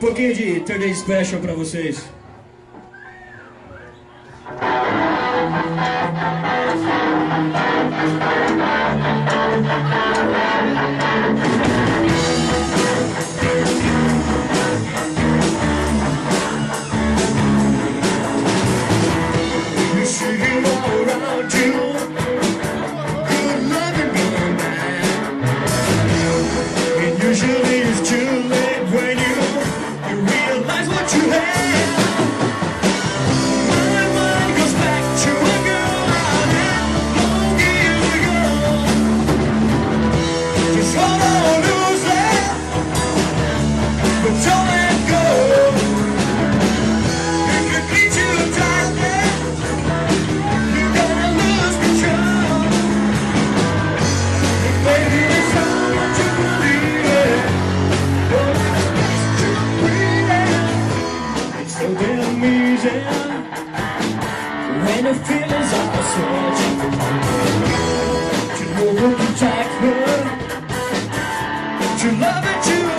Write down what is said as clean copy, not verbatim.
pouquinho de Third Day Special pra vocês. Usually it's too late when you realize what you have. My mind goes back to a girl I met long years ago. Just hold on loosely, but don't let go. It could be too tightly, you're gonna lose control. Baby, there's so much you believe in. So damn easy when the feelings are surging. To know what to take her, to love it, to